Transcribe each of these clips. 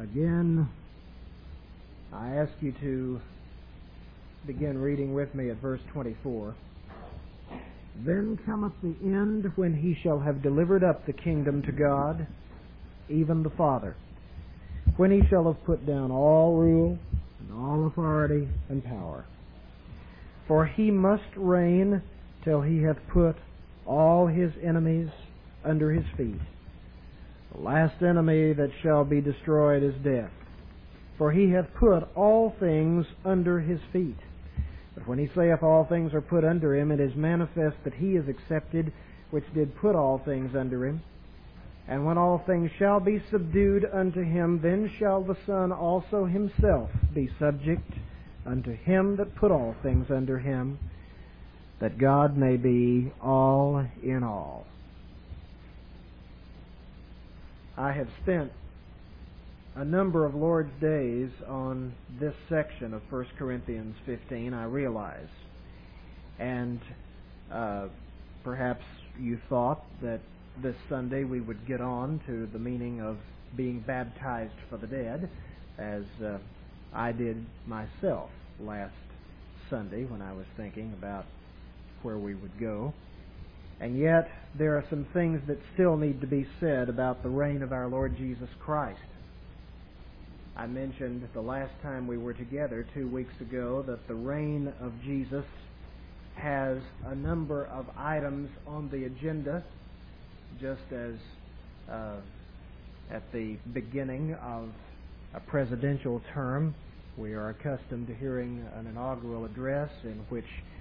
Again, I ask you to begin reading with me at verse 24. Then cometh the end, when he shall have delivered up the kingdom to God, even the Father, when he shall have put down all rule and all authority and power. For he must reign till he hath put all his enemies under his feet. The last enemy that shall be destroyed is death. For he hath put all things under his feet. But when he saith all things are put under him, it is manifest that he is accepted which did put all things under him. And when all things shall be subdued unto him, then shall the Son also himself be subject unto him that put all things under him, that God may be all in all. I have spent a number of Lord's days on this section of 1 Corinthians 15, I realize. And perhaps you thought that this Sunday we would get on to the meaning of being baptized for the dead, as I did myself last Sunday when I was thinking about where we would go. And yet, there are some things that still need to be said about the reign of our Lord Jesus Christ. I mentioned the last time we were together 2 weeks ago that the reign of Jesus has a number of items on the agenda, just as at the beginning of a presidential term, we are accustomed to hearing an inaugural address in which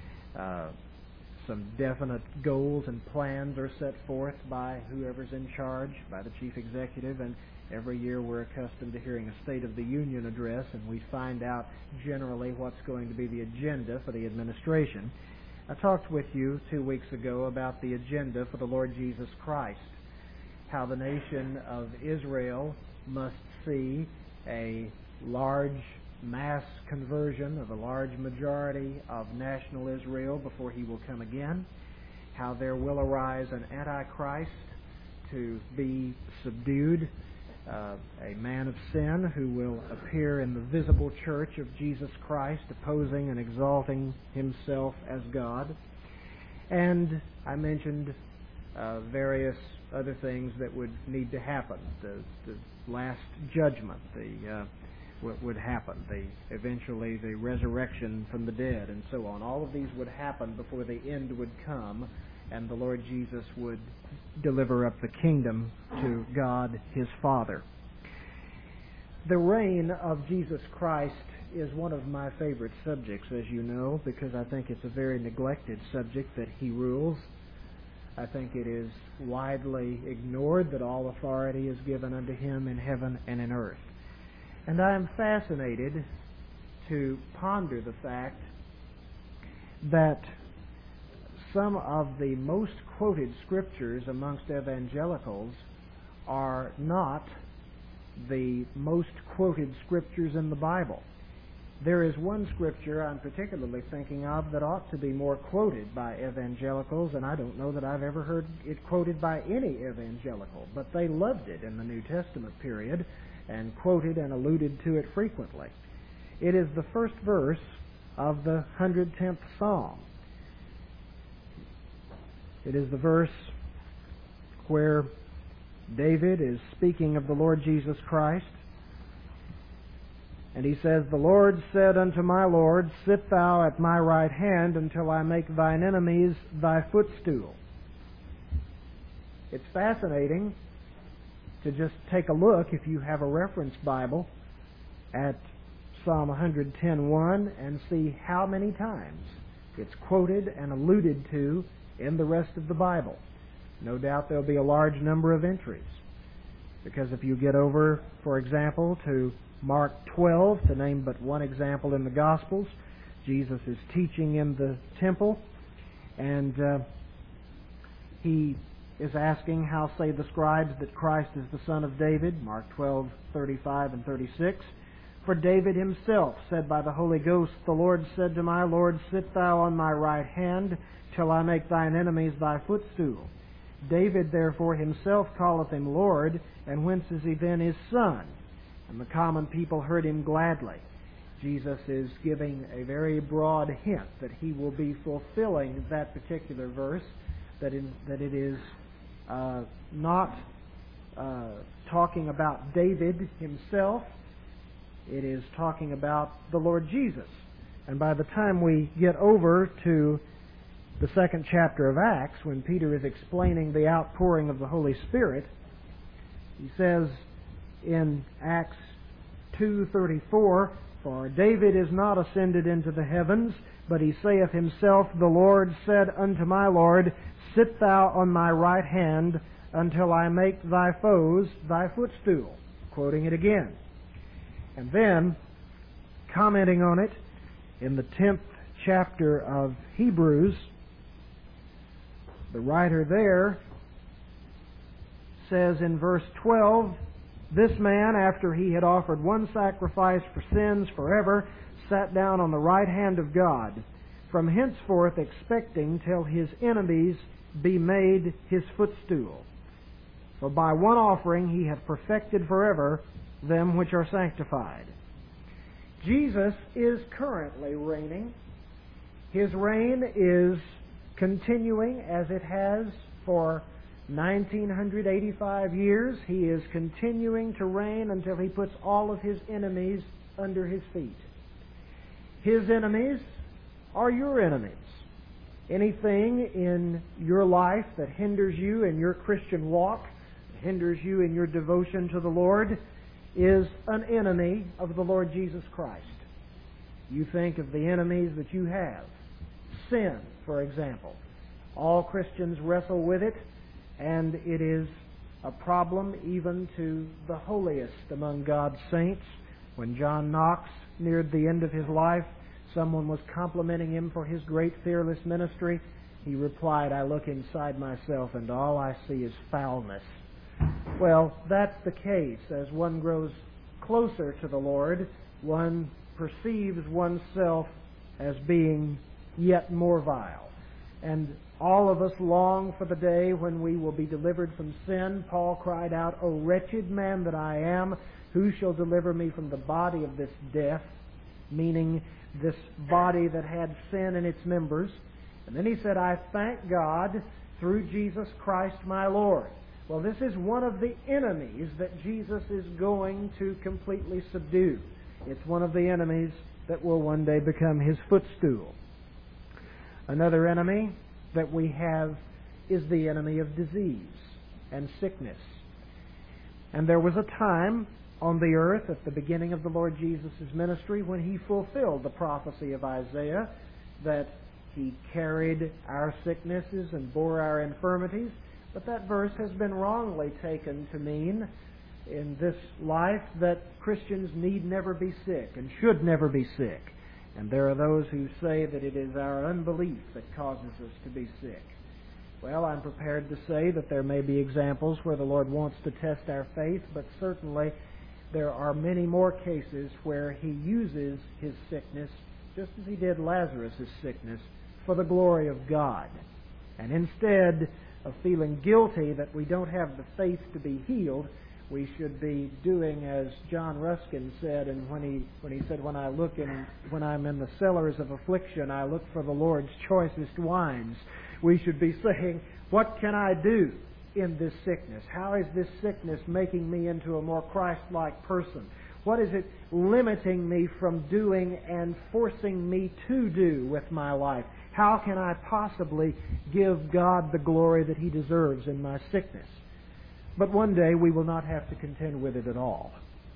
some definite goals and plans are set forth by whoever's in charge, by the chief executive, and every year we're accustomed to hearing a State of the Union address, and we find out generally what's going to be the agenda for the administration. I talked with you 2 weeks ago about the agenda for the Lord Jesus Christ, how the nation of Israel must see a large mass conversion of a large majority of national Israel before he will come again, how there will arise an Antichrist to be subdued, a man of sin who will appear in the visible church of Jesus Christ, opposing and exalting himself as God. And I mentioned various other things that would need to happen. The last judgment, what would happen, eventually the resurrection from the dead, and so on. All of these would happen before the end would come, and the Lord Jesus would deliver up the kingdom to God his Father. The reign of Jesus Christ is one of my favorite subjects, as you know, because I think it's a very neglected subject that he rules. I think it is widely ignored that all authority is given unto him in heaven and in earth. And I am fascinated to ponder the fact that some of the most quoted scriptures amongst evangelicals are not the most quoted scriptures in the Bible. There is one scripture I'm particularly thinking of that ought to be more quoted by evangelicals, and I don't know that I've ever heard it quoted by any evangelical, but they loved it in the New Testament period and quoted and alluded to it frequently. It is the first verse of the 110th Psalm. It is the verse where David is speaking of the Lord Jesus Christ. And he says, "The Lord said unto my Lord, Sit thou at my right hand until I make thine enemies thy footstool." It's fascinating to just take a look, if you have a reference Bible, at Psalm 110:1 and see how many times it's quoted and alluded to in the rest of the Bible. No doubt there'll be a large number of entries, because if you get over, for example, to Mark 12, to name but one example in the Gospels, Jesus is teaching in the temple, and he is asking, "How say the scribes that Christ is the son of David?" Mark 12:35 and 36. "For David himself said by the Holy Ghost, The Lord said to my Lord, Sit thou on my right hand, till I make thine enemies thy footstool. David therefore himself calleth him Lord, and whence is he then his son? and the common people heard him gladly. Jesus is giving a very broad hint that he will be fulfilling that particular verse, that it is not talking about David himself. It is talking about the Lord Jesus. And by the time we get over to the 2nd chapter of Acts, when Peter is explaining the outpouring of the Holy Spirit, he says in Acts 2:34, "For David is not ascended into the heavens, but he saith himself, The Lord said unto my Lord, Sit thou on my right hand, until I make thy foes thy footstool." Quoting it again. And then, commenting on it, in the 10th chapter of Hebrews, the writer there says in verse 12, "This man, after he had offered one sacrifice for sins forever, sat down on the right hand of God, from henceforth expecting till his enemies be made his footstool. For by one offering he hath perfected forever them which are sanctified." Jesus is currently reigning. His reign is continuing as it has for 1985 years. He is continuing to reign until he puts all of his enemies under his feet. His enemies are your enemies. Anything in your life that hinders you in your Christian walk, hinders you in your devotion to the Lord, is an enemy of the Lord Jesus Christ. You think of the enemies that you have. Sin, for example. All Christians wrestle with it, and it is a problem even to the holiest among God's saints. When John Knox neared the end of his life, someone was complimenting him for his great fearless ministry. He replied, "I look inside myself and all I see is foulness." Well, that's the case. As one grows closer to the Lord, one perceives oneself as being yet more vile. And all of us long for the day when we will be delivered from sin. Paul cried out, "O wretched man that I am, who shall deliver me from the body of this death?" Meaning this body that had sin in its members. And then he said, "I thank God through Jesus Christ my Lord." Well, this is one of the enemies that Jesus is going to completely subdue. It's one of the enemies that will one day become his footstool. Another enemy that we have is the enemy of disease and sickness. And there was a time on the earth at the beginning of the Lord Jesus' ministry when he fulfilled the prophecy of Isaiah that he carried our sicknesses and bore our infirmities. But that verse has been wrongly taken to mean in this life that Christians need never be sick and should never be sick. And there are those who say that it is our unbelief that causes us to be sick. Well, I'm prepared to say that there may be examples where the Lord wants to test our faith, but certainly there are many more cases where he uses his sickness, just as he did Lazarus' sickness, for the glory of God. And instead of feeling guilty that we don't have the faith to be healed, we should be doing as John Ruskin said, and when he said, when I'm in the cellars of affliction, I look for the Lord's choicest wines. We should be saying, what can I do in this sickness? How is this sickness making me into a more Christ-like person? What is it limiting me from doing and forcing me to do with my life? How can I possibly give God the glory that he deserves in my sickness? But one day we will not have to contend with it at all.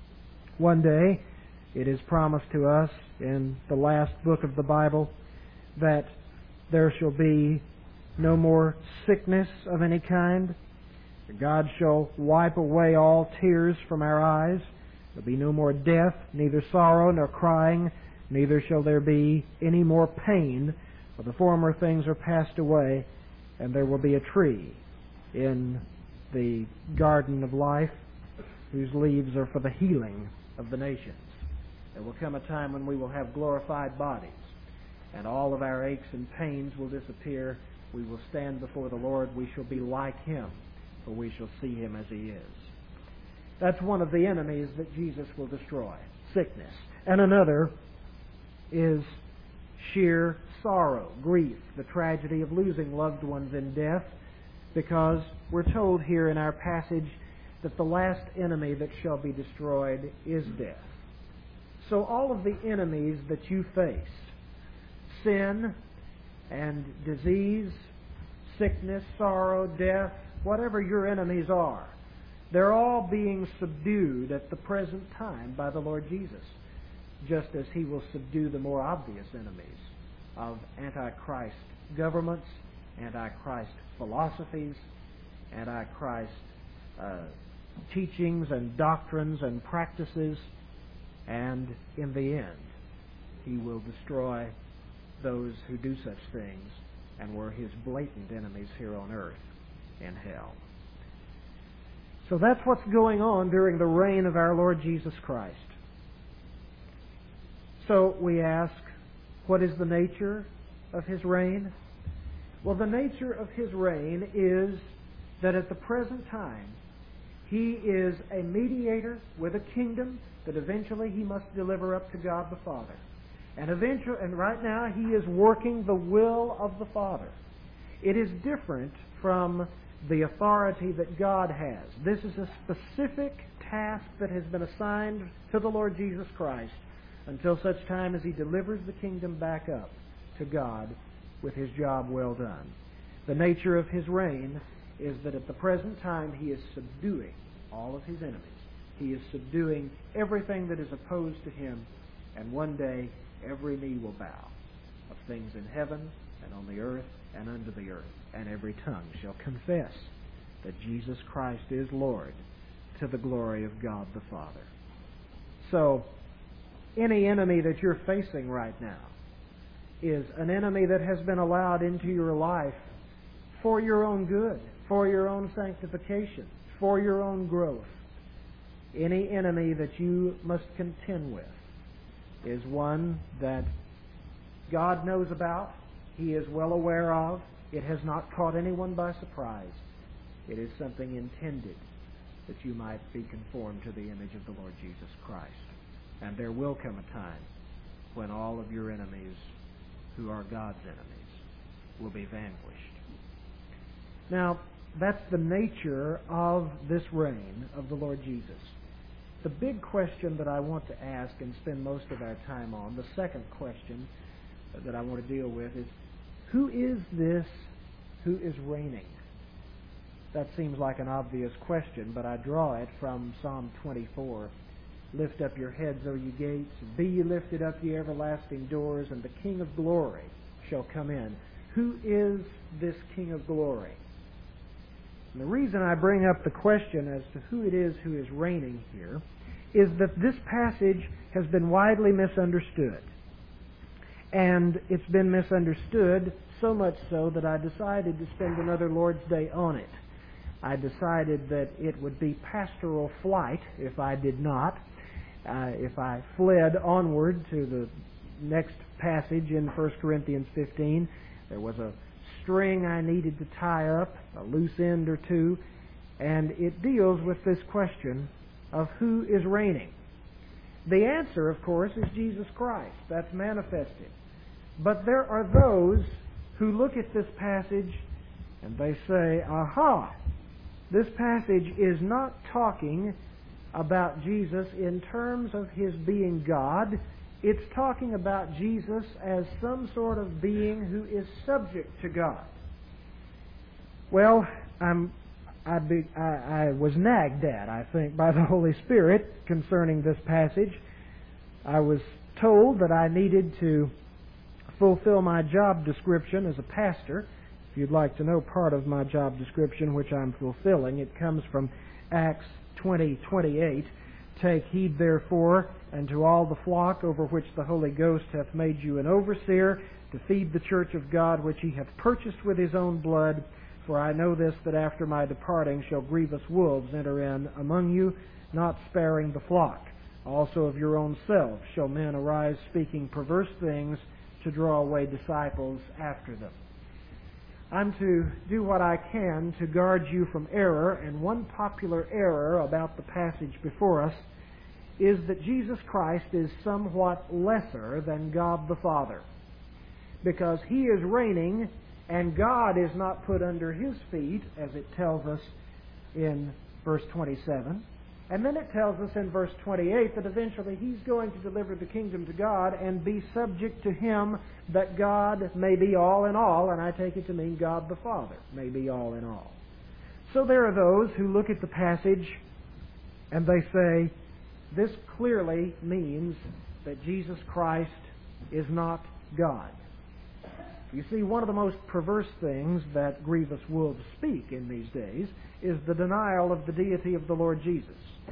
One day it is promised to us in the last book of the Bible that there shall be no more sickness of any kind. God shall wipe away all tears from our eyes. There will be no more death, neither sorrow nor crying, neither shall there be any more pain, for the former things are passed away, and there will be a tree in the garden of life whose leaves are for the healing of the nations. There will come a time when we will have glorified bodies, and all of our aches and pains will disappear. We will stand before the Lord. We shall be like him, for we shall see him as he is. That's one of the enemies that Jesus will destroy, sickness. And another is sheer sorrow, grief, the tragedy of losing loved ones in death, because we're told here in our passage that the last enemy that shall be destroyed is death. So all of the enemies that you face, sin and disease, sickness, sorrow, death, whatever your enemies are, they're all being subdued at the present time by the Lord Jesus, just as He will subdue the more obvious enemies of Antichrist governments, Antichrist philosophies, Antichrist teachings and doctrines and practices, and in the end, He will destroy those who do such things and were His blatant enemies here on earth in hell. So that's what's going on during the reign of our Lord Jesus Christ. So we ask, what is the nature of His reign? Well, the nature of His reign is that at the present time, He is a mediator with a kingdom that eventually He must deliver up to God the Father. And right now He is working the will of the Father. It is different from the authority that God has. This is a specific task that has been assigned to the Lord Jesus Christ until such time as He delivers the kingdom back up to God with His job well done. The nature of His reign is that at the present time He is subduing all of His enemies. He is subduing everything that is opposed to Him, and one day every knee will bow of things in heaven and on the earth and under the earth, and every tongue shall confess that Jesus Christ is Lord, to the glory of God the Father. So, any enemy that you're facing right now is an enemy that has been allowed into your life for your own good, for your own sanctification, for your own growth. Any enemy that you must contend with is one that God knows about, He is well aware of. It has not caught anyone by surprise. It is something intended that you might be conformed to the image of the Lord Jesus Christ. And there will come a time when all of your enemies, who are God's enemies, will be vanquished. Now, that's the nature of this reign of the Lord Jesus. The big question that I want to ask and spend most of our time on, the second question that I want to deal with, is who is this who is reigning? That seems like an obvious question, but I draw it from Psalm 24. Lift up your heads, O ye gates, be ye lifted up, ye everlasting doors, and the King of glory shall come in. Who is this King of glory? And the reason I bring up the question as to who it is who is reigning here is that this passage has been widely misunderstood. And it's been misunderstood so much so that I decided to spend another Lord's Day on it. I decided that it would be pastoral flight if I did not. If I fled onward to the next passage in 1 Corinthians 15, there was a string I needed to tie up, a loose end or two, and it deals with this question of who is reigning. The answer, of course, is Jesus Christ. That's manifested. But there are those who look at this passage and they say, aha, this passage is not talking about Jesus in terms of His being God. It's talking about Jesus as some sort of being who is subject to God. Well, I was nagged at, I think, by the Holy Spirit concerning this passage. I was told that I needed to fulfill my job description as a pastor. If you'd like to know part of my job description, which I'm fulfilling, it comes from Acts 20:28. Take heed therefore unto all the flock over which the Holy Ghost hath made you an overseer, to feed the church of God which He hath purchased with His own blood. For I know this, that after my departing shall grievous wolves enter in among you, not sparing the flock. Also of your own selves shall men arise speaking perverse things, to draw away disciples after them. I'm to do what I can to guard you from error, and one popular error about the passage before us is that Jesus Christ is somewhat lesser than God the Father, because He is reigning and God is not put under His feet, as it tells us in verse 27. And then it tells us in verse 28 that eventually He's going to deliver the kingdom to God and be subject to Him, that God may be all in all, and I take it to mean God the Father may be all in all. So there are those who look at the passage and they say, this clearly means that Jesus Christ is not God. You see, one of the most perverse things that grievous wolves speak in these days is the denial of the deity of the Lord Jesus.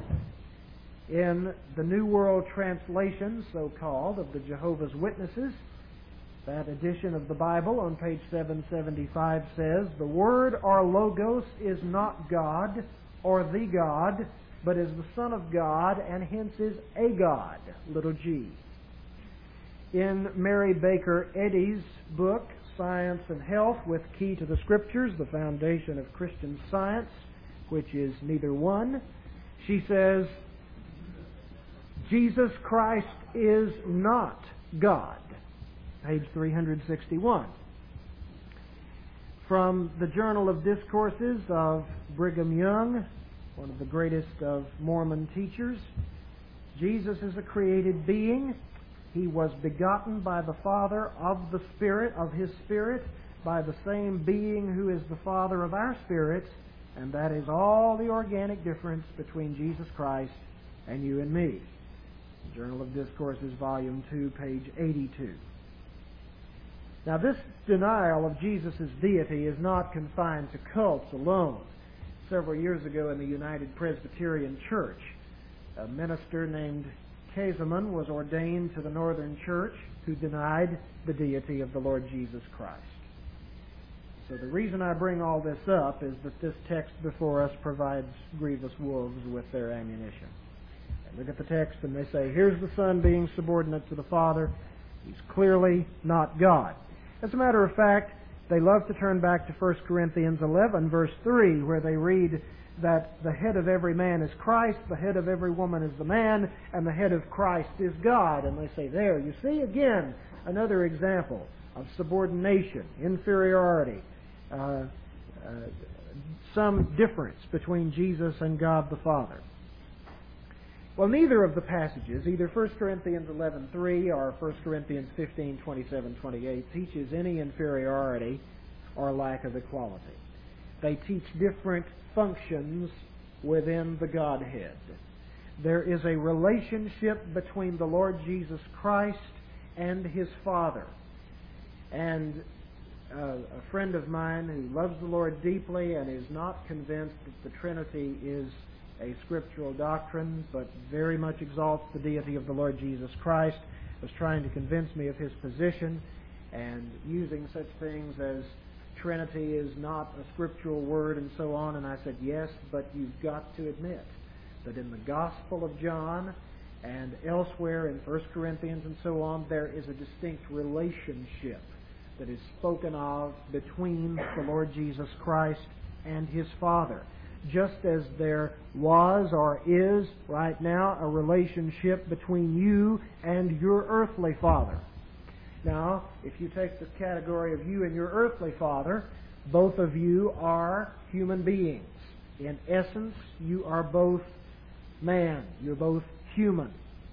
In the New World Translation, so-called, of the Jehovah's Witnesses, that edition of the Bible on page 775 says, the Word or Logos is not God or the God, but is the Son of God, and hence is a God, little g. In Mary Baker Eddy's book, Science and Health with Key to the Scriptures, the foundation of Christian Science, which is neither one, she says, Jesus Christ is not God. Page 361. From the Journal of Discourses of Brigham Young, one of the greatest of Mormon teachers, Jesus is a created being. He was begotten by the Father of the Spirit, of His Spirit, by the same being who is the Father of our spirits, and that is all the organic difference between Jesus Christ and you and me. Journal of Discourses, Volume 2, page 82. Now, this denial of Jesus' deity is not confined to cults alone. Several years ago in the United Presbyterian Church, a minister named Caseman was ordained to the Northern Church who denied the deity of the Lord Jesus Christ. So the reason I bring all this up is that this text before us provides grievous wolves with their ammunition. They look at the text and they say, here's the Son being subordinate to the Father. He's clearly not God. As a matter of fact, they love to turn back to 1 Corinthians 11, verse 3, where they read that the head of every man is Christ, the head of every woman is the man, and the head of Christ is God. And they say, there, you see, again, another example of subordination, inferiority, some difference between Jesus and God the Father. Well, neither of the passages, either 1 Corinthians 11:3 or 1 Corinthians 15:27-28, teaches any inferiority or lack of equality. They teach different functions within the Godhead. There is a relationship between the Lord Jesus Christ and His Father. And a friend of mine who loves the Lord deeply and is not convinced that the Trinity is a scriptural doctrine, but very much exalts the deity of the Lord Jesus Christ, was trying to convince me of his position, and using such things as Trinity is not a scriptural word and so on. And I said, yes, but you've got to admit that in the Gospel of John and elsewhere in 1 Corinthians and so on, there is a distinct relationship that is spoken of between the Lord Jesus Christ and His Father. Just as there was or is right now a relationship between you and your earthly father. Now, if you take the category of you and your earthly father, both of you are human beings. In essence, you are both man. You're both human.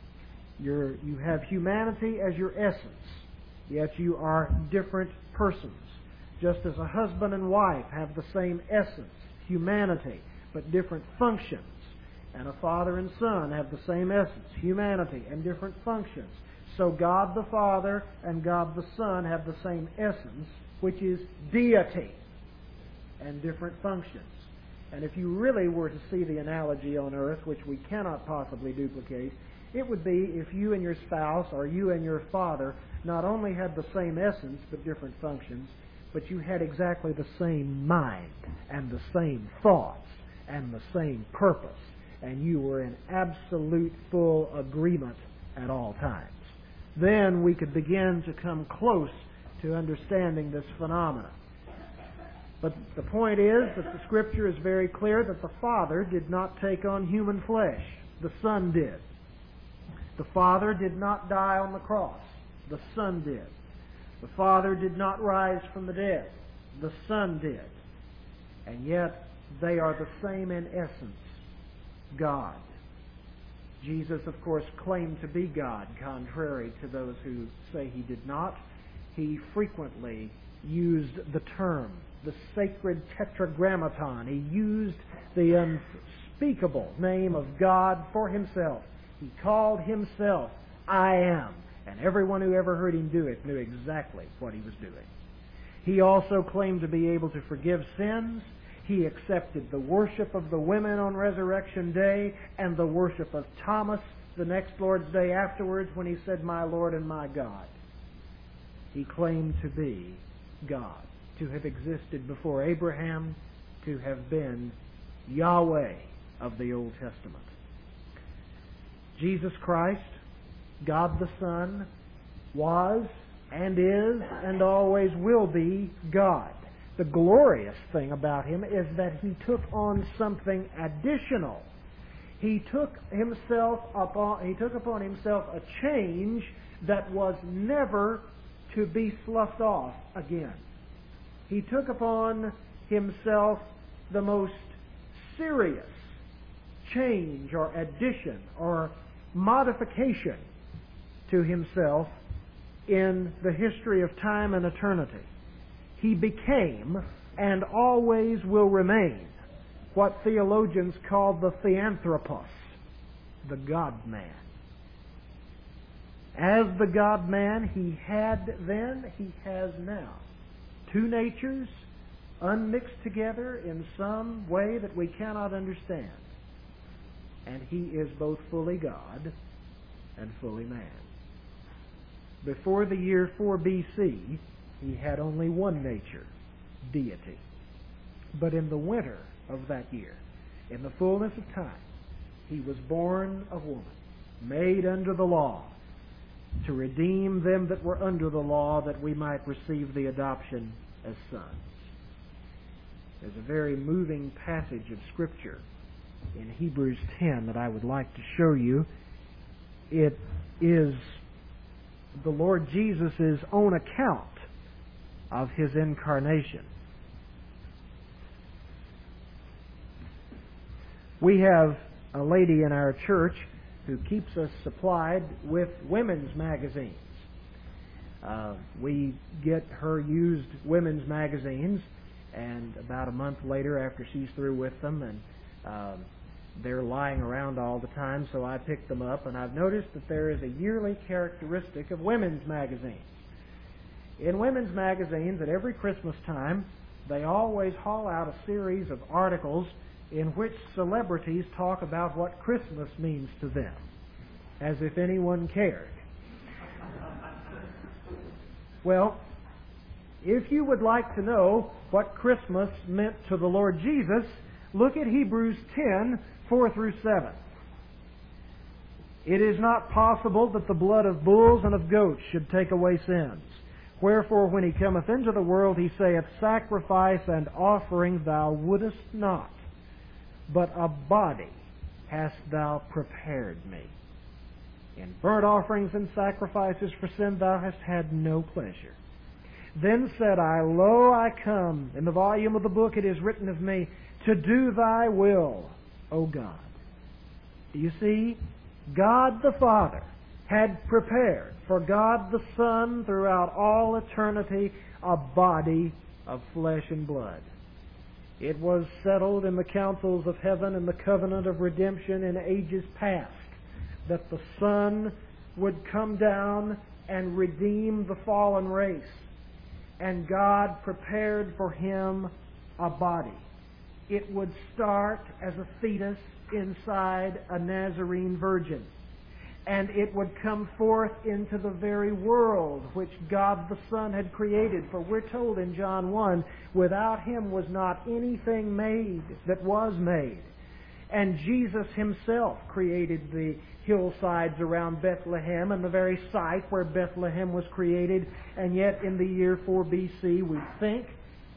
You have humanity as your essence, yet you are different persons. Just as a husband and wife have the same essence, humanity, but different functions. And a father and son have the same essence, humanity, and different functions. So God the Father and God the Son have the same essence, which is deity, and different functions. And if you really were to see the analogy on earth, which we cannot possibly duplicate, it would be if you and your spouse or you and your father not only had the same essence but different functions, but you had exactly the same mind and the same thoughts and the same purpose, and you were in absolute full agreement at all times. Then we could begin to come close to understanding this phenomenon. But the point is that the Scripture is very clear that the Father did not take on human flesh. The Son did. The Father did not die on the cross. The Son did. The Father did not rise from the dead. The Son did. And yet they are the same in essence, God. Jesus, of course, claimed to be God, contrary to those who say He did not. He frequently used the term, the sacred tetragrammaton. He used the unspeakable name of God for Himself. He called Himself, I am. And everyone who ever heard Him do it knew exactly what He was doing. He also claimed to be able to forgive sins. He accepted the worship of the women on Resurrection Day and the worship of Thomas the next Lord's Day afterwards when he said, my Lord and my God. He claimed to be God, to have existed before Abraham, to have been Yahweh of the Old Testament. Jesus Christ, God the Son, was and is and always will be God. The glorious thing about Him is that He took on something additional. He took upon Himself a change that was never to be sloughed off again. He took upon Himself the most serious change or addition or modification to Himself in the history of time and eternity. He became and always will remain what theologians call the theanthropos, the God-man. As the God-man He had then, He has now. Two natures unmixed together in some way that we cannot understand. And He is both fully God and fully man. Before the year 4 B.C., He had only one nature, deity. But in the winter of that year, in the fullness of time, He was born of woman, made under the law, to redeem them that were under the law, that we might receive the adoption as sons. There's a very moving passage of Scripture in Hebrews 10 that I would like to show you. It is the Lord Jesus' own account of His incarnation. We have a lady in our church who keeps us supplied with women's magazines. We get her used women's magazines, and about a month later, after she's through with them, and they're lying around all the time, so I pick them up, and I've noticed that there is a yearly characteristic of women's magazines. In women's magazines, at every Christmas time, they always haul out a series of articles in which celebrities talk about what Christmas means to them, as if anyone cared. Well, if you would like to know what Christmas meant to the Lord Jesus, look at Hebrews 10, 4 through 7. It is not possible that the blood of bulls and of goats should take away sins. Wherefore, when He cometh into the world, He saith, sacrifice and offering thou wouldest not, but a body hast thou prepared me. In burnt offerings and sacrifices for sin thou hast had no pleasure. Then said I, Lo, I come. In the volume of the book it is written of me, to do thy will, O God. Do you see? God the Father had prepared for God the Son throughout all eternity a body of flesh and blood. It was settled in the councils of heaven and the covenant of redemption in ages past that the Son would come down and redeem the fallen race. And God prepared for Him a body. It would start as a fetus inside a Nazarene virgin. And it would come forth into the very world which God the Son had created. For we're told in John 1, without Him was not anything made that was made. And Jesus Himself created the hillsides around Bethlehem and the very site where Bethlehem was created. And yet in the year 4 B.C., we think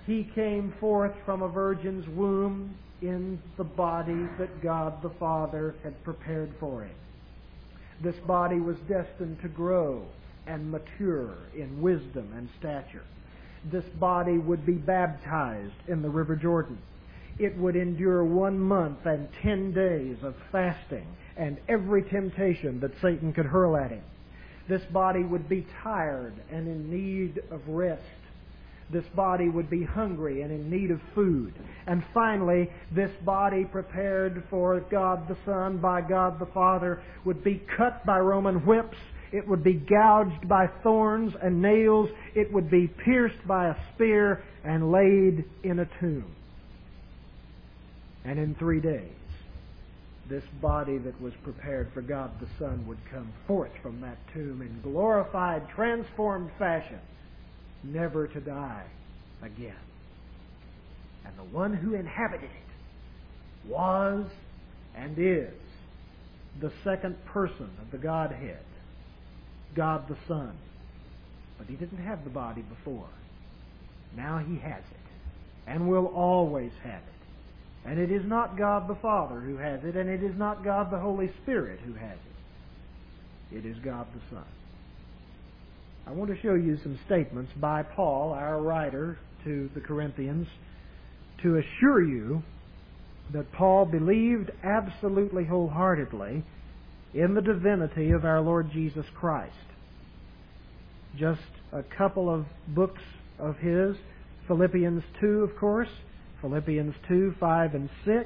He came forth from a virgin's womb in the body that God the Father had prepared for him. This body was destined to grow and mature in wisdom and stature. This body would be baptized in the River Jordan. It would endure 1 month and 10 days of fasting and every temptation that Satan could hurl at him. This body would be tired and in need of rest. This body would be hungry and in need of food. And finally, this body prepared for God the Son by God the Father would be cut by Roman whips. It would be gouged by thorns and nails. It would be pierced by a spear and laid in a tomb. And in 3 days, this body that was prepared for God the Son would come forth from that tomb in glorified, transformed fashion, never to die again. And the one who inhabited it was and is the second person of the Godhead, God the Son. But he didn't have the body before. Now he has it, and will always have it. And it is not God the Father who has it, and it is not God the Holy Spirit who has it. It is God the Son. I want to show you some statements by Paul, our writer to the Corinthians, to assure you that Paul believed absolutely wholeheartedly in the divinity of our Lord Jesus Christ. Just a couple of books of his, Philippians 2, of course, Philippians 2, 5, and 6.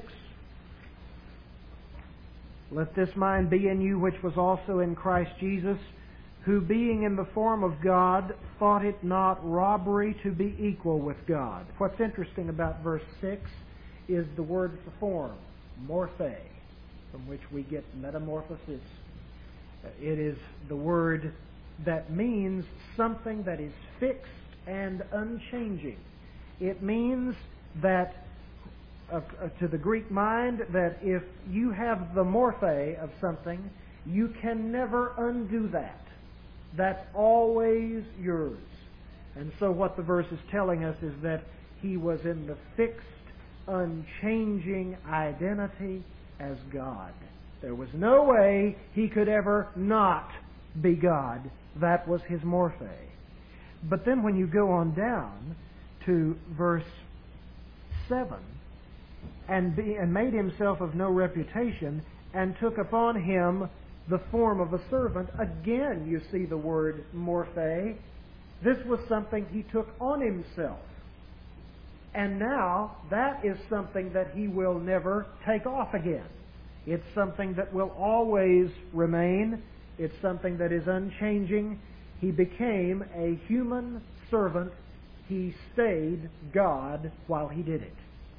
Let this mind be in you which was also in Christ Jesus, who being in the form of God, thought it not robbery to be equal with God. What's interesting about verse 6 is the word for form, morphe, from which we get metamorphosis. It is the word that means something that is fixed and unchanging. It means that, to the Greek mind, that if you have the morphe of something, you can never undo that. That's always yours. And so what the verse is telling us is that he was in the fixed, unchanging identity as God. There was no way he could ever not be God. That was his morphe. But then when you go on down to verse 7, and made himself of no reputation, and took upon him the form of a servant. Again, you see the word morphe. This was something he took on himself. And now, that is something that he will never take off again. It's something that will always remain. It's something that is unchanging. He became a human servant. He stayed God while he did it.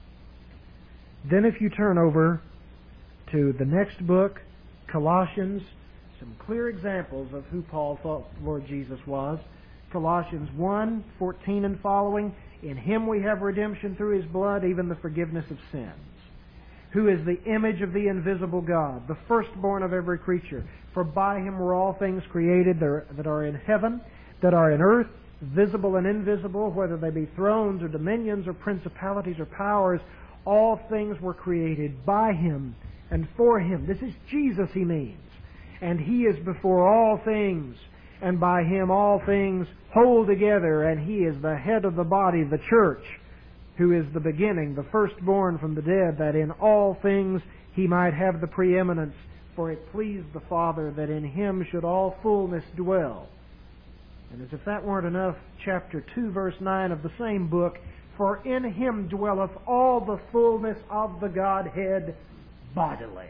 Then if you turn over to the next book, Colossians, some clear examples of who Paul thought Lord Jesus was. Colossians 1, 14 and following, in him we have redemption through his blood, even the forgiveness of sins. Who is the image of the invisible God, the firstborn of every creature. For by him were all things created that are in heaven, that are in earth, visible and invisible, whether they be thrones or dominions or principalities or powers. All things were created by him and for him. This is Jesus he means. And he is before all things, and by him all things hold together, and he is the head of the body, the church, who is the beginning, the firstborn from the dead, that in all things he might have the preeminence. For it pleased the Father that in him should all fullness dwell. And as if that weren't enough, chapter 2, verse 9 of the same book, for in him dwelleth all the fullness of the Godhead bodily.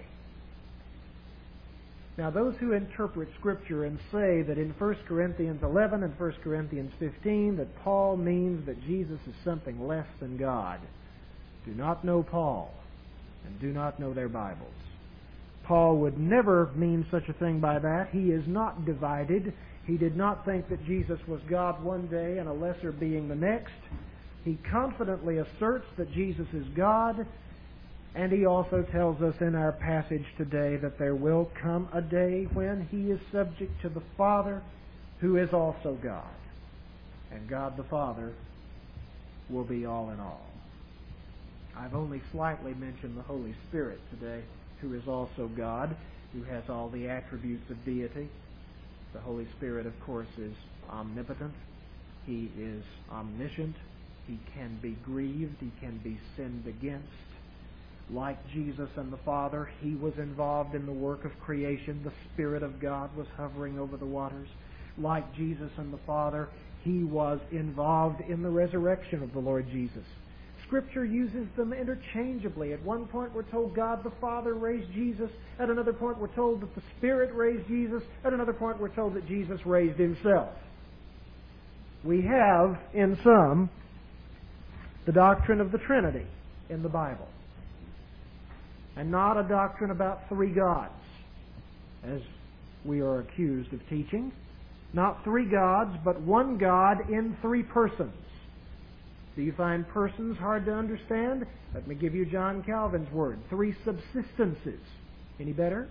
Now, those who interpret Scripture and say that in 1 Corinthians 11 and 1 Corinthians 15 that Paul means that Jesus is something less than God, do not know Paul and do not know their Bibles. Paul would never mean such a thing by that. He is not divided. He did not think that Jesus was God one day and a lesser being the next. He confidently asserts that Jesus is God, and he also tells us in our passage today that there will come a day when he is subject to the Father, who is also God. And God the Father will be all in all. I've only slightly mentioned the Holy Spirit today, who is also God, who has all the attributes of deity. The Holy Spirit, of course, is omnipotent. He is omniscient. He can be grieved. He can be sinned against. Like Jesus and the Father, He was involved in the work of creation. The Spirit of God was hovering over the waters. Like Jesus and the Father, He was involved in the resurrection of the Lord Jesus. Scripture uses them interchangeably. At one point we're told God the Father raised Jesus. At another point we're told that the Spirit raised Jesus. At another point we're told that Jesus raised Himself. We have, in sum, the doctrine of the Trinity in the Bible. And not a doctrine about three gods, as we are accused of teaching. Not three gods, but one God in three persons. Do you find persons hard to understand? Let me give you John Calvin's word. Three subsistences. Any better?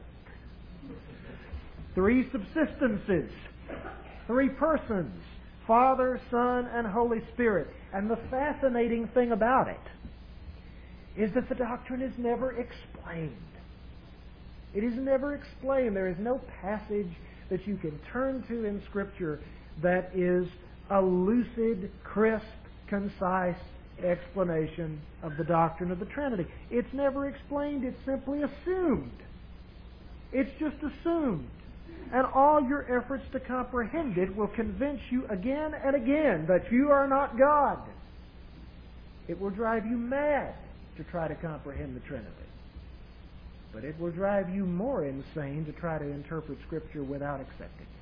Three subsistences. Three persons. Father, Son, and Holy Spirit. And the fascinating thing about it is that the doctrine is never explained. It is never explained. There is no passage that you can turn to in Scripture that is a lucid, crisp, concise explanation of the doctrine of the Trinity. It's never explained. It's simply assumed. It's just assumed. And all your efforts to comprehend it will convince you again and again that you are not God. It will drive you mad to try to comprehend the Trinity. But it will drive you more insane to try to interpret Scripture without accepting it.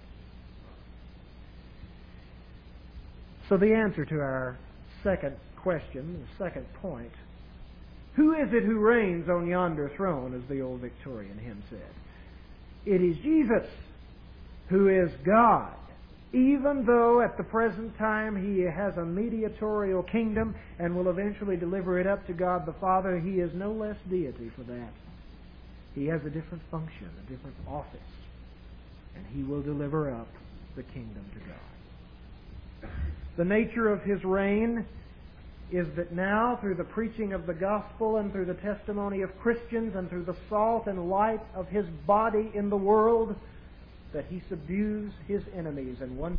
So the answer to our second question, the second point, who is it who reigns on yonder throne, as the old Victorian hymn said? It is Jesus, who is God. Even though at the present time He has a mediatorial kingdom and will eventually deliver it up to God the Father, He is no less deity for that. He has a different function, a different office, and He will deliver up the kingdom to God. The nature of His reign is that now, through the preaching of the gospel and through the testimony of Christians and through the salt and light of His body in the world, that He subdues His enemies. And one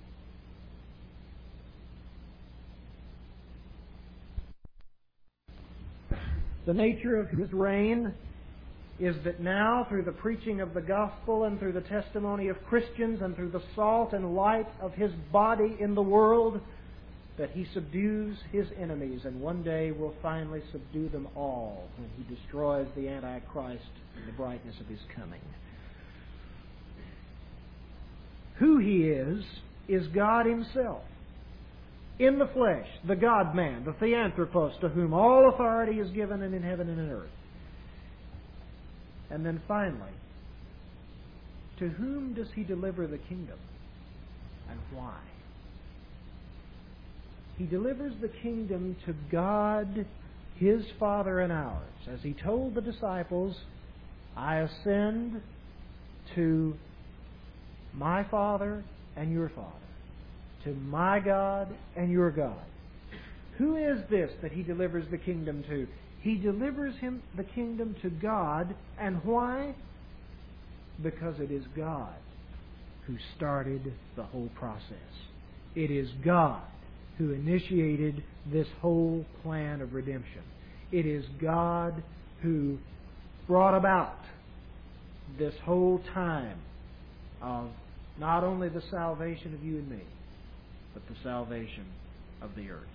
the nature of His reign is that now, through the preaching of the gospel and through the testimony of Christians and through the salt and light of His body in the world, that He subdues His enemies and one day will finally subdue them all when He destroys the Antichrist in the brightness of His coming. Who He is God Himself. In the flesh, the God-man, the Theanthropos, to whom all authority is given in heaven and in earth. And then finally, to whom does He deliver the kingdom and why? He delivers the kingdom to God, His Father and ours. As He told the disciples, I ascend to my Father and your Father, to my God and your God. Who is this that He delivers the kingdom to? He delivers the kingdom to God, and why? Because it is God who started the whole process. It is God who initiated this whole plan of redemption. It is God who brought about this whole time of not only the salvation of you and me, but the salvation of the earth.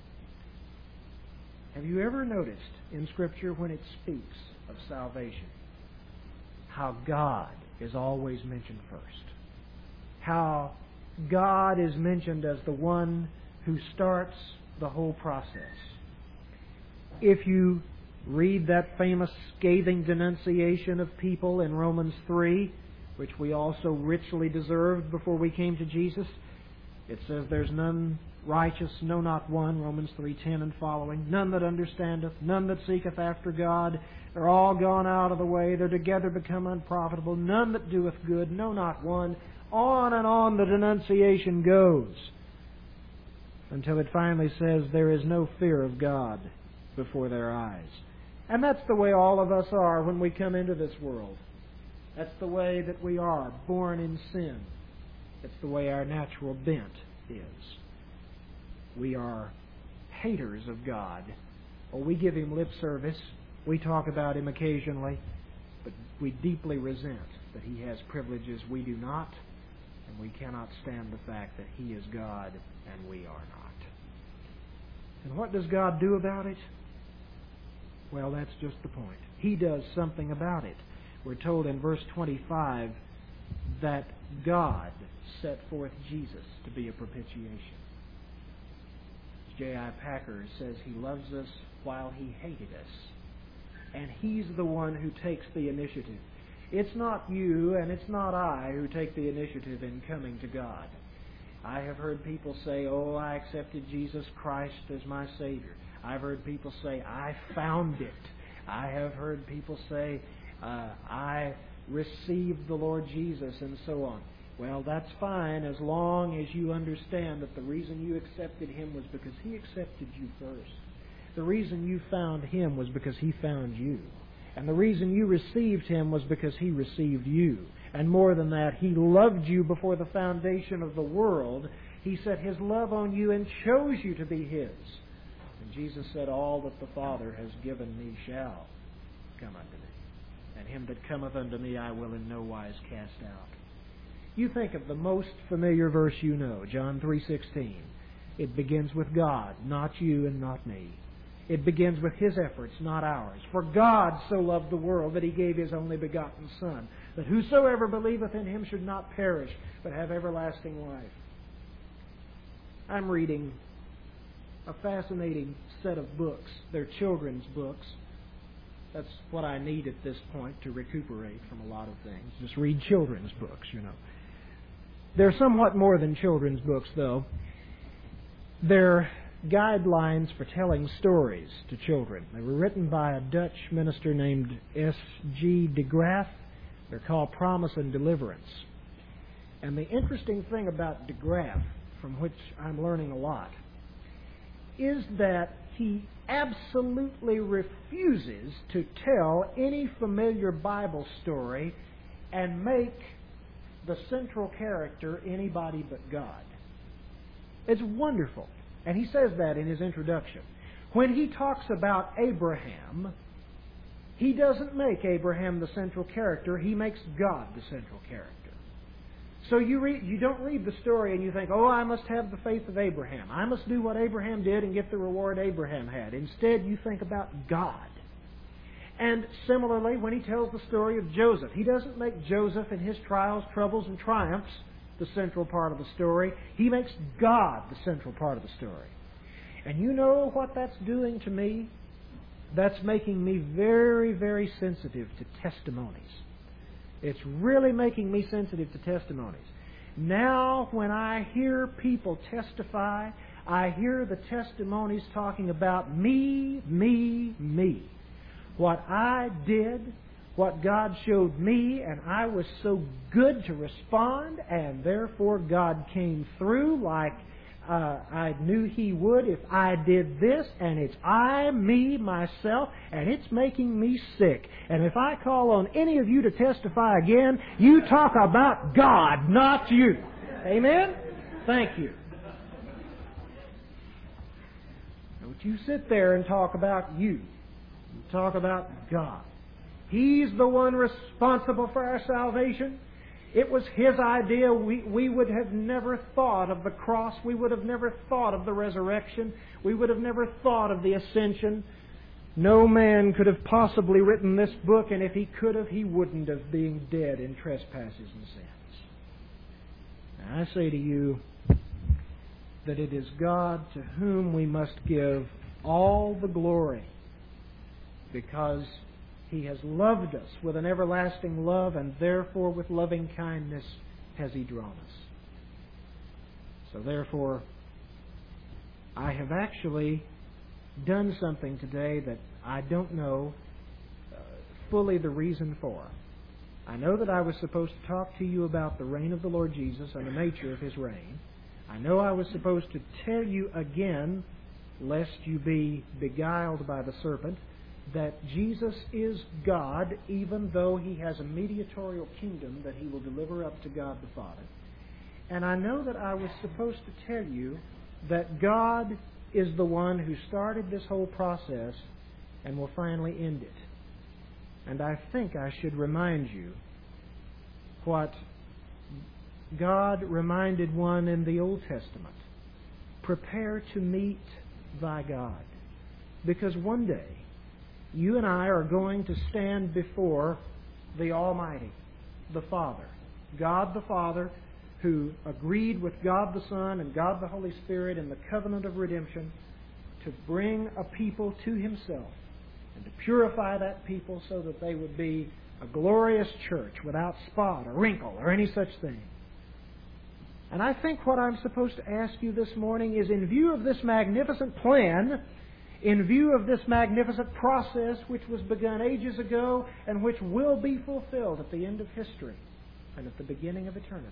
Have you ever noticed in Scripture when it speaks of salvation how God is always mentioned first? How God is mentioned as the one who starts the whole process. If you read that famous scathing denunciation of people in Romans 3, which we also richly deserved before we came to Jesus, it says, there's none righteous, no, not one, Romans 3:10 and following, none that understandeth, none that seeketh after God. They're all gone out of the way, they're together become unprofitable, none that doeth good, no, not one. On and on the denunciation goes. until it finally says there is no fear of God before their eyes. And that's the way all of us are when we come into this world. That's the way that we are, born in sin. It's the way our natural bent is. We are haters of God. Or we give Him lip service. We talk about Him occasionally. But we deeply resent that He has privileges we do not. And we cannot stand the fact that He is God and we are not. And what does God do about it? Well, that's just the point. He does something about it. We're told in verse 25 that God set forth Jesus to be a propitiation. J.I. Packer says He loves us while He hated us. And He's the one who takes the initiative. It's not you and it's not I who take the initiative in coming to God. I have heard people say, oh, I accepted Jesus Christ as my Savior. I've heard people say, I found it. I have heard people say, I received the Lord Jesus, and so on. Well, that's fine as long as you understand that the reason you accepted Him was because He accepted you first. The reason you found Him was because He found you. And the reason you received Him was because He received you. And more than that, He loved you before the foundation of the world. He set His love on you and chose you to be His. And Jesus said, all that the Father has given me shall come unto me. And him that cometh unto me I will in no wise cast out. You think of the most familiar verse you know, John 3:16. It begins with God, not you and not me. It begins with His efforts, not ours. For God so loved the world that He gave His only begotten Son, that whosoever believeth in Him should not perish, but have everlasting life. I'm reading a fascinating set of books. They're children's books. That's what I need at this point to recuperate from a lot of things. Just read children's books, you know. They're somewhat more than children's books, though. They're guidelines for telling stories to children. They were written by a Dutch minister named S.G. de Graaf. They're called Promise and Deliverance. And the interesting thing about de Graaf, from which I'm learning a lot, is that he absolutely refuses to tell any familiar Bible story and make the central character anybody but God. It's wonderful. And he says that in his introduction. When he talks about Abraham, he doesn't make Abraham the central character. He makes God the central character. So you don't read the story and you think, oh, I must have the faith of Abraham. I must do what Abraham did and get the reward Abraham had. Instead, you think about God. And similarly, when he tells the story of Joseph, he doesn't make Joseph and his trials, troubles, and triumphs the central part of the story. He makes God the central part of the story. And you know what that's doing to me? That's making me very, very sensitive to testimonies. It's really making me sensitive to testimonies. Now, when I hear people testify, I hear the testimonies talking about me, me, me. What I did, what God showed me, and I was so good to respond, and therefore God came through like I knew He would if I did this, and it's I, me, myself, and it's making me sick. And if I call on any of you to testify again, you talk about God, not you. Amen? Thank you. Don't you sit there and talk about you. You talk about God. He's the one responsible for our salvation. It was His idea. We would have never thought of the cross. We would have never thought of the resurrection. We would have never thought of the ascension. No man could have possibly written this book, and if he could have, he wouldn't have, being dead in trespasses and sins. Now, I say to you that it is God to whom we must give all the glory, because He has loved us with an everlasting love, and therefore with loving kindness has He drawn us. So therefore, I have actually done something today that I don't know fully the reason for. I know that I was supposed to talk to you about the reign of the Lord Jesus and the nature of His reign. I know I was supposed to tell you again, lest you be beguiled by the serpent, that Jesus is God, even though He has a mediatorial kingdom that He will deliver up to God the Father. And I know that I was supposed to tell you that God is the one who started this whole process and will finally end it. And I think I should remind you what God reminded one in the Old Testament. Prepare to meet thy God. Because one day, you and I are going to stand before the Almighty, the Father. God the Father, who agreed with God the Son and God the Holy Spirit in the covenant of redemption to bring a people to Himself and to purify that people so that they would be a glorious church without spot or wrinkle or any such thing. And I think what I'm supposed to ask you this morning is, in view of this magnificent plan, in view of this magnificent process which was begun ages ago and which will be fulfilled at the end of history and at the beginning of eternity,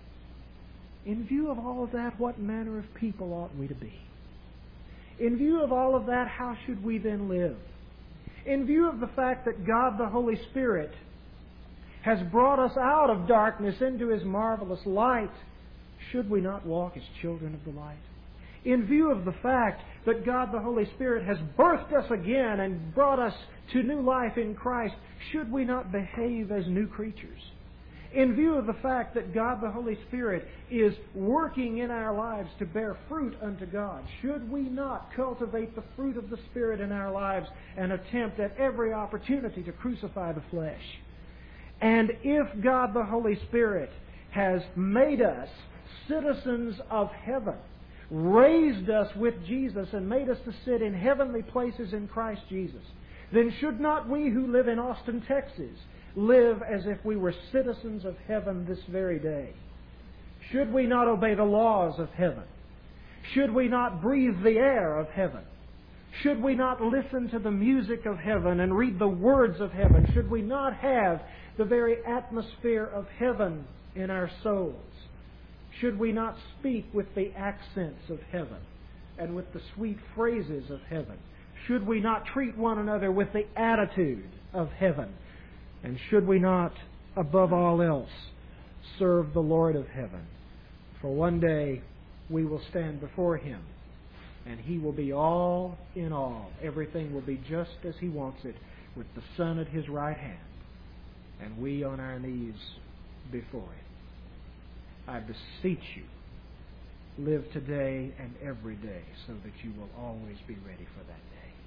in view of all of that, what manner of people ought we to be? In view of all of that, how should we then live? In view of the fact that God the Holy Spirit has brought us out of darkness into His marvelous light, should we not walk as children of the light? In view of the fact that God the Holy Spirit has birthed us again and brought us to new life in Christ, should we not behave as new creatures? In view of the fact that God the Holy Spirit is working in our lives to bear fruit unto God, should we not cultivate the fruit of the Spirit in our lives and attempt at every opportunity to crucify the flesh? And if God the Holy Spirit has made us citizens of heaven, raised us with Jesus and made us to sit in heavenly places in Christ Jesus, then should not we who live in Austin, Texas, live as if we were citizens of heaven this very day? Should we not obey the laws of heaven? Should we not breathe the air of heaven? Should we not listen to the music of heaven and read the words of heaven? Should we not have the very atmosphere of heaven in our souls? Should we not speak with the accents of heaven and with the sweet phrases of heaven? Should we not treat one another with the attitude of heaven? And should we not, above all else, serve the Lord of heaven? For one day we will stand before Him, and He will be all in all. Everything will be just as He wants it, with the Son at His right hand, and we on our knees before Him. I beseech you, live today and every day so that you will always be ready for that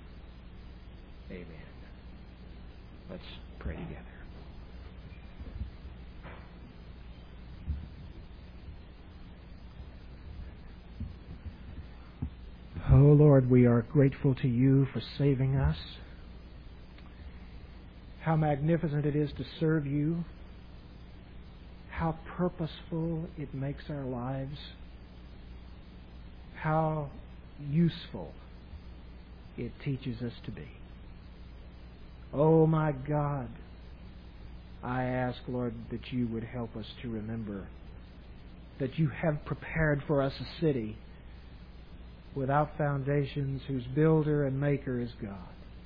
day. Amen. Let's pray together. Oh Lord, we are grateful to You for saving us. How magnificent it is to serve You. How purposeful it makes our lives. How useful it teaches us to be. Oh my God, I ask, Lord, that You would help us to remember that You have prepared for us a city without foundations, whose builder and maker is God.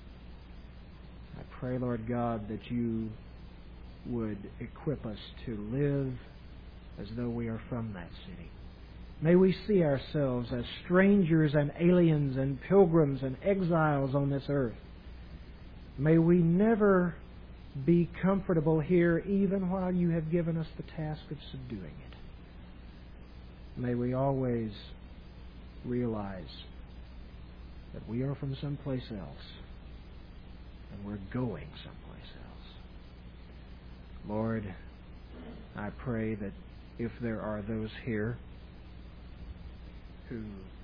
I pray, Lord God, that You would equip us to live as though we are from that city. May we see ourselves as strangers and aliens and pilgrims and exiles on this earth. May we never be comfortable here, even while You have given us the task of subduing it. May we always realize that we are from someplace else, and we're going someplace else. Lord, I pray that if there are those here who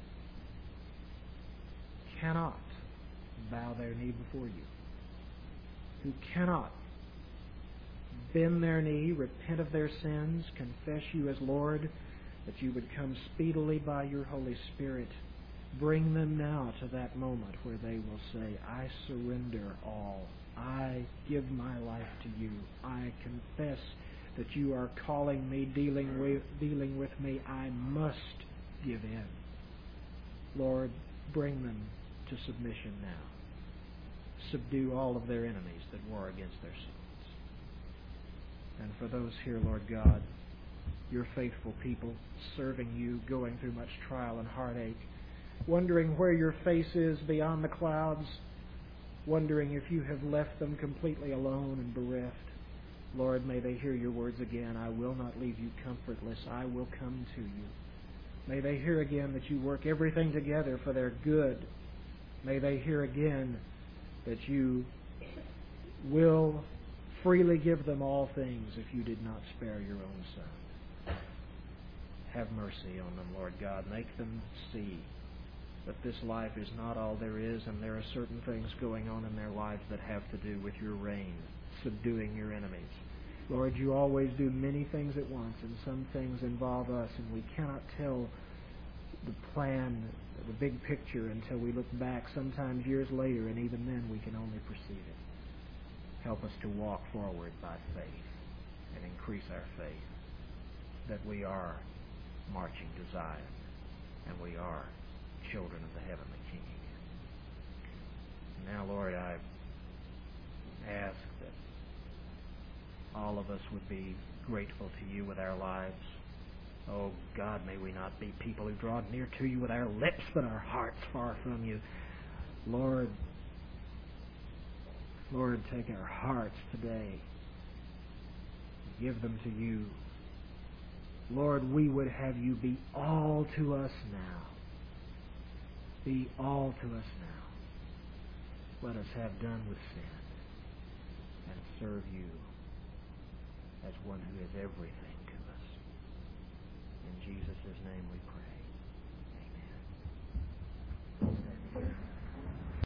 cannot bow their knee before You, who cannot bend their knee, repent of their sins, confess You as Lord, that You would come speedily by Your Holy Spirit. Bring them now to that moment where they will say, I surrender all. I give my life to You. I confess that You are calling me, dealing with me. I must give in. Lord, bring them to submission now. Subdue all of their enemies that war against their souls. And for those here, Lord God, your faithful people, serving you, going through much trial and heartache, wondering where your face is beyond the clouds, wondering if you have left them completely alone and bereft. Lord, may they hear your words again. I will not leave you comfortless. I will come to you. May they hear again that you work everything together for their good. May they hear again that you will freely give them all things if you did not spare your own Son. Have mercy on them, Lord God. Make them see that this life is not all there is, and there are certain things going on in their lives that have to do with your reign, subduing your enemies. Lord, you always do many things at once, and some things involve us, and we cannot tell the plan, the big picture, until we look back sometimes years later, and even then we can only perceive it. Help us to walk forward by faith and increase our faith that we are marching to Zion, and we are children of the heavenly King. Now, Lord, I ask that all of us would be grateful to you with our lives. Oh, God, may we not be people who draw near to you with our lips, but our hearts far from you. Lord, take our hearts today. Give them to you. Lord, we would have you be all to us now. Be all to us now. Let us have done with sin and serve you as one who is everything to us. In Jesus' name we pray. Amen.